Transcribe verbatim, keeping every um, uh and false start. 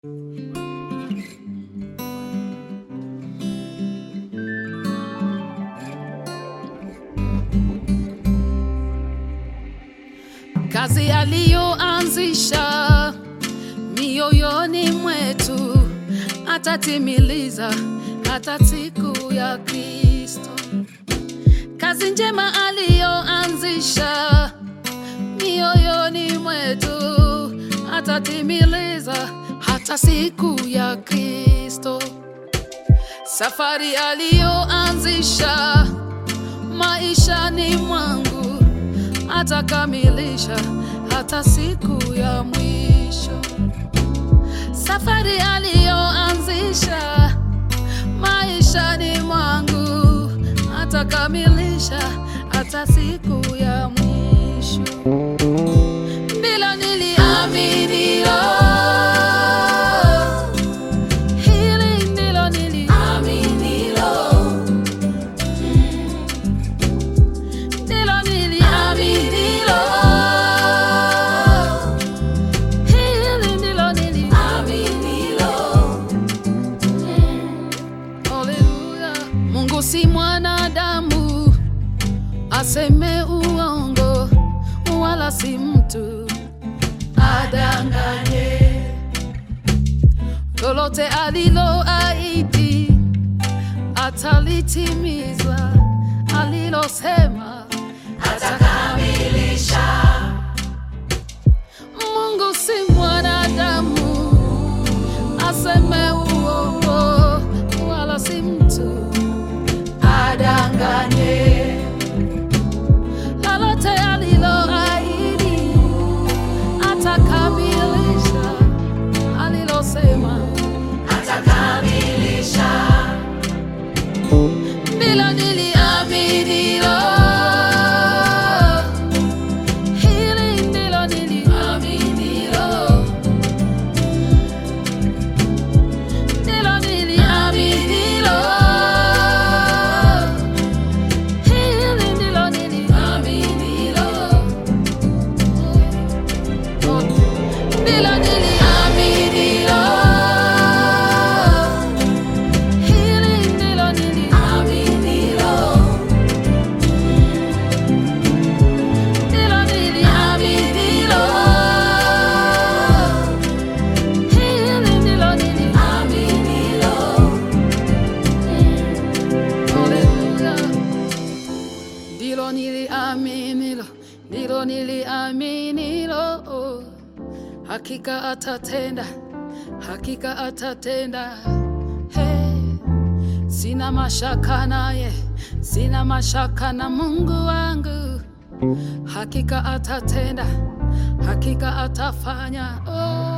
Kazi aliyoanzisha mioyoni mwetu atatimiliza hata siku ya Kristo. Kazi njema aliyoanzisha mioyoni mwetu atatimiliza hata siku ya Kristo. Safari aliyoanzisha maishani mwangu atakamilisha hata siku ya mwisho. Safari aliyoanzisha maishani mwangu atakamilisha hata siku ya mwisho. Ndilo niliaminilo, hili ndilo niliaminilo, ndilo niliaminilo, hili ndilo niliaminilo. Haleluya. Mungu si mwanadamu aseme uongo, wala si mtu adanganye. Lolote aliloahidi atalitimiza, alilosema atakamilisha. Mungu si mwanadamu aseme uongo, wala si mtu adanganye. Lolote aliloahidi atakamilisha, alilosema atakamilisha. Ndilo niliaminilo, hili ndilo niliaminilo, ndilo niliaminilo, hili ndilo niliaminilo, ndilo niliaminilo, hili ndilo niliaminilo, ndilo niliaminilo, hili ndilo niliaminilo. Haleluya. Ndilo niliaminilo, ndilo niliaminilo. Hakika atatenda, hakika atatenda. Hey, sina mashaka naye, sina mashaka na Mungu wangu. Hakika atatenda, hakika atafanya. Oh.